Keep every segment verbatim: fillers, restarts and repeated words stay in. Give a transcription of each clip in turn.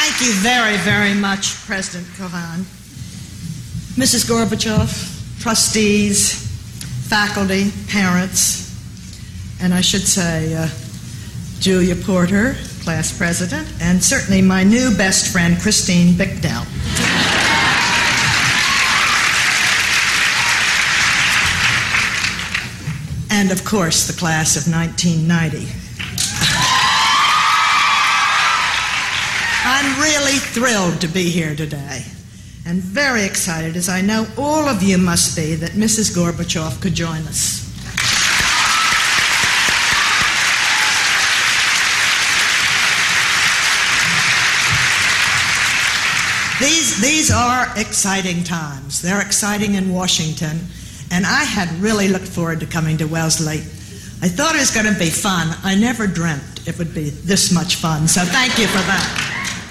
Thank you very, very much, President Cohen. Missus Gorbachev, trustees, faculty, parents, and I should say uh, Julia Porter, class president, and certainly my new best friend, Christine Bicknell. And, of course, the class of nineteen ninety. I'm really thrilled to be here today, and very excited, as I know all of you must be, that Missus Gorbachev could join us. These, these are exciting times. They're exciting in Washington, and I had really looked forward to coming to Wellesley. I thought it was going to be fun. I never dreamt it would be this much fun, so thank you for that.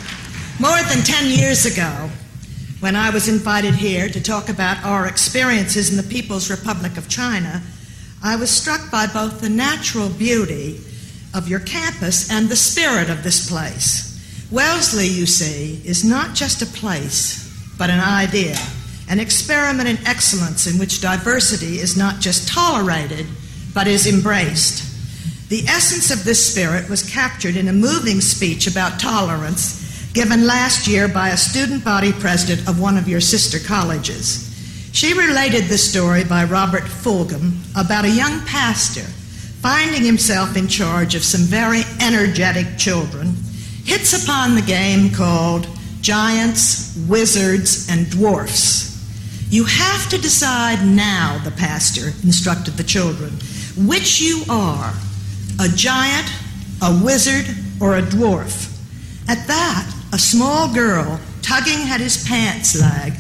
More than ten years ago, when I was invited here to talk about our experiences in the People's Republic of China, I was struck by both the natural beauty of your campus and the spirit of this place. Wellesley, you see, is not just a place, but an idea, an experiment in excellence in which diversity is not just tolerated, but is embraced. The essence of this spirit was captured in a moving speech about tolerance given last year by a student body president of one of your sister colleges. She related the story by Robert Fulghum about a young pastor finding himself in charge of some very energetic children, hits upon the game called Giants, Wizards, and Dwarfs. You have to decide now, the pastor instructed the children, which you are, a giant, a wizard, or a dwarf. At that, a small girl, tugging at his pants leg,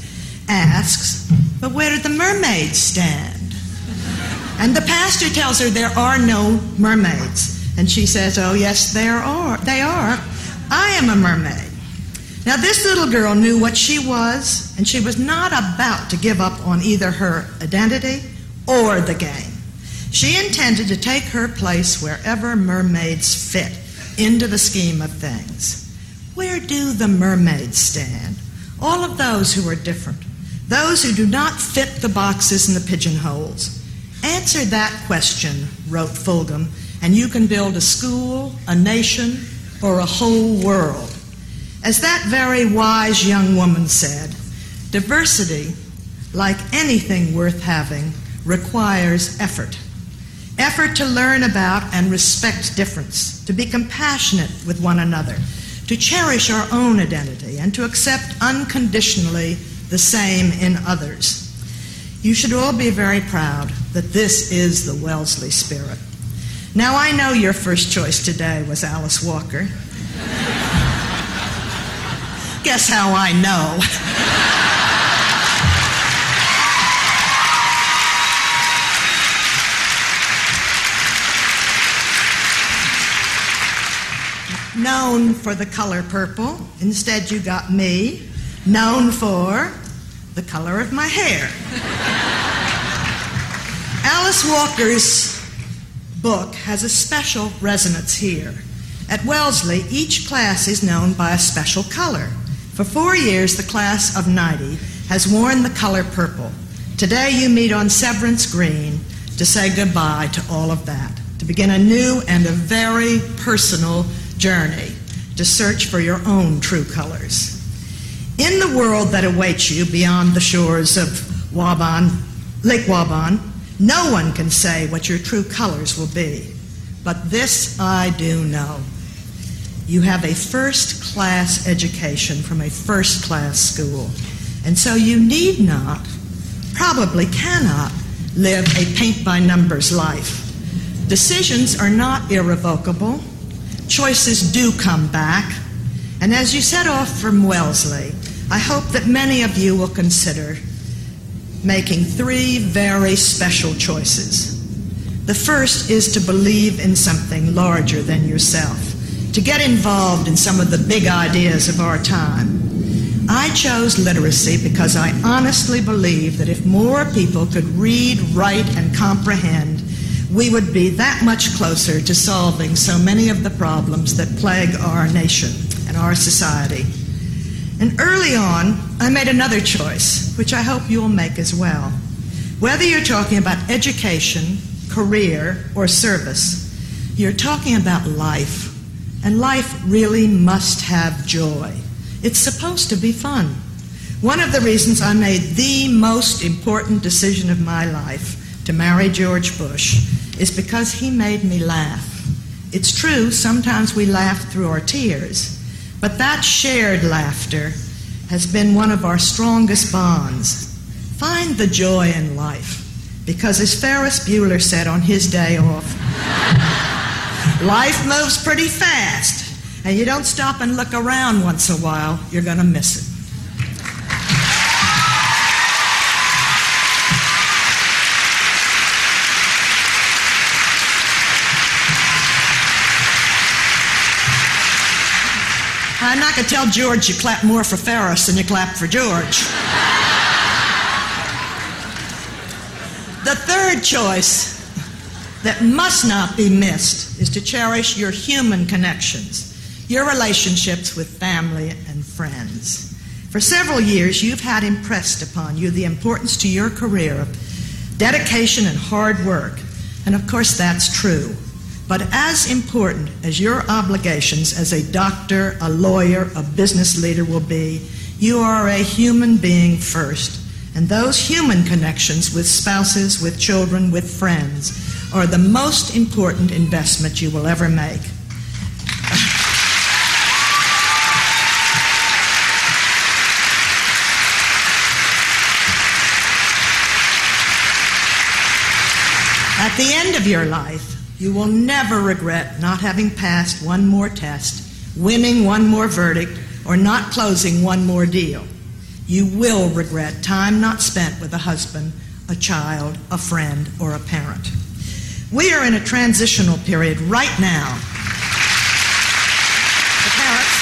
asks, "But where do the mermaids stand?" And the pastor tells her there are no mermaids. And she says, "Oh, yes, there are. They are. I am a mermaid." Now, this little girl knew what she was, and she was not about to give up on either her identity or the game. She intended to take her place wherever mermaids fit into the scheme of things. Where do the mermaids stand? All of those who are different, those who do not fit the boxes and the pigeonholes. Answer that question, wrote Fulghum, and you can build a school, a nation, or a whole world. As that very wise young woman said, diversity, like anything worth having, requires effort. Effort to learn about and respect difference, to be compassionate with one another, to cherish our own identity, and to accept unconditionally the same in others. You should all be very proud that this is the Wellesley spirit. Now, I know your first choice today was Alice Walker. Guess how I know? Known for the color purple, instead you got me, known for the color of my hair. Alice Walker's book has a special resonance here. At Wellesley, each class is known by a special color. For four years, the class of ninety has worn the color purple. Today you meet on Severance Green to say goodbye to all of that, to begin a new and a very personal journey to search for your own true colors. In the world that awaits you beyond the shores of Waban, Lake Waban, no one can say what your true colors will be. But this I do know. You have a first-class education from a first-class school, and so you need not, probably cannot, live a paint-by-numbers life. Decisions are not irrevocable. Choices do come back. And as you set off from Wellesley, I hope that many of you will consider making three very special choices. The first is to believe in something larger than yourself, to get involved in some of the big ideas of our time. I chose literacy because I honestly believe that if more people could read, write, and comprehend, we would be that much closer to solving so many of the problems that plague our nation and our society. And early on, I made another choice, which I hope you'll make as well. Whether you're talking about education, career, or service, you're talking about life. And life really must have joy. It's supposed to be fun. One of the reasons I made the most important decision of my life to marry George Bush is because he made me laugh. It's true, sometimes we laugh through our tears, but that shared laughter has been one of our strongest bonds. Find the joy in life, because as Ferris Bueller said on his day off, life moves pretty fast, and you don't stop and look around once in a while, you're going to miss it. I'm not going to tell George you clap more for Ferris than you clap for George. The third choice that must not be missed is to cherish your human connections, your relationships with family and friends. For several years, you've had impressed upon you the importance to your career of dedication and hard work. And of course, that's true. But as important as your obligations as a doctor, a lawyer, a business leader will be, you are a human being first. And those human connections with spouses, with children, with friends are the most important investment you will ever make. At the end of your life, you will never regret not having passed one more test, winning one more verdict, or not closing one more deal. You will regret time not spent with a husband, a child, a friend, or a parent. We are in a transitional period right now. The parents,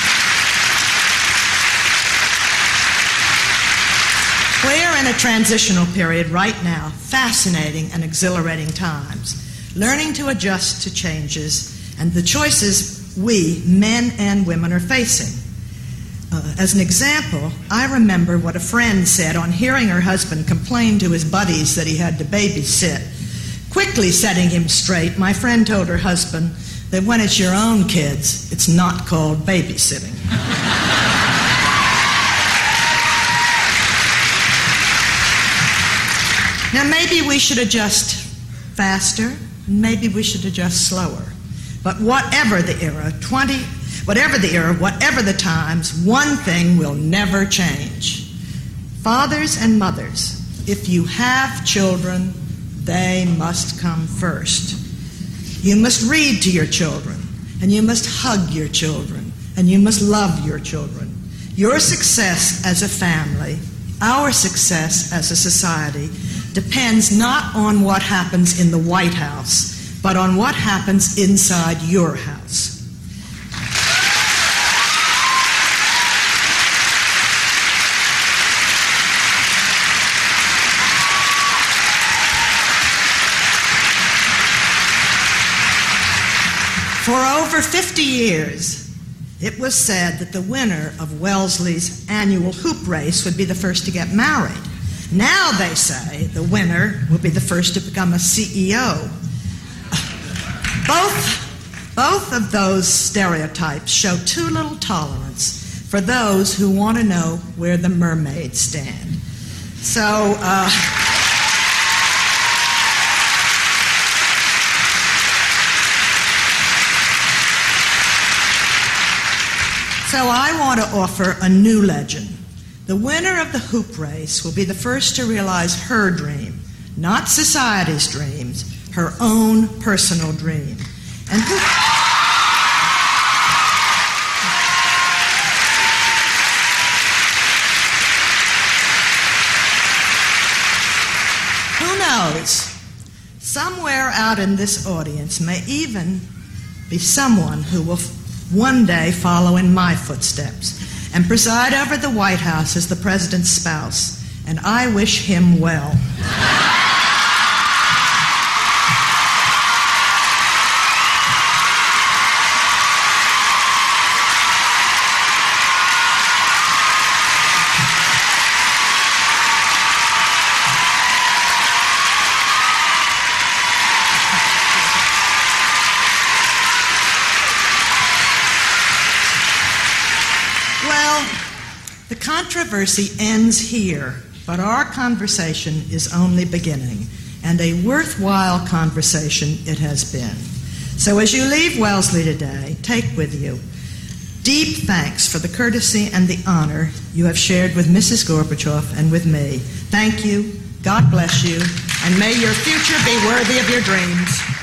we are in a transitional period right now, fascinating and exhilarating times. Learning to adjust to changes and the choices we, men and women, are facing. Uh, as an example, I remember what a friend said on hearing her husband complain to his buddies that he had to babysit. Quickly setting him straight, my friend told her husband that when it's your own kids, it's not called babysitting. Now, maybe we should adjust faster. Maybe we should adjust slower. But whatever the era, twenty, whatever the era, whatever the times, one thing will never change. Fathers and mothers, if you have children, they must come first. You must read to your children, and you must hug your children, and you must love your children. Your success as a family, our success as a society, depends not on what happens in the White House, but on what happens inside your house. For over fifty years, it was said that the winner of Wellesley's annual hoop race would be the first to get married. Now they say the winner will be the first to become a C E O. Both, both of those stereotypes show too little tolerance for those who want to know where the mermaids stand. So, uh, so I want to offer a new legend. The winner of the hoop race will be the first to realize her dream, not society's dreams, her own personal dream. And who, who knows? Somewhere out in this audience may even be someone who will one day follow in my footsteps and preside over the White House as the president's spouse, and I wish him well. controversy ends here, but our conversation is only beginning, and a worthwhile conversation it has been. So as you leave Wellesley today, take with you deep thanks for the courtesy and the honor you have shared with Missus Gorbachev and with me. Thank you, God bless you, and may your future be worthy of your dreams.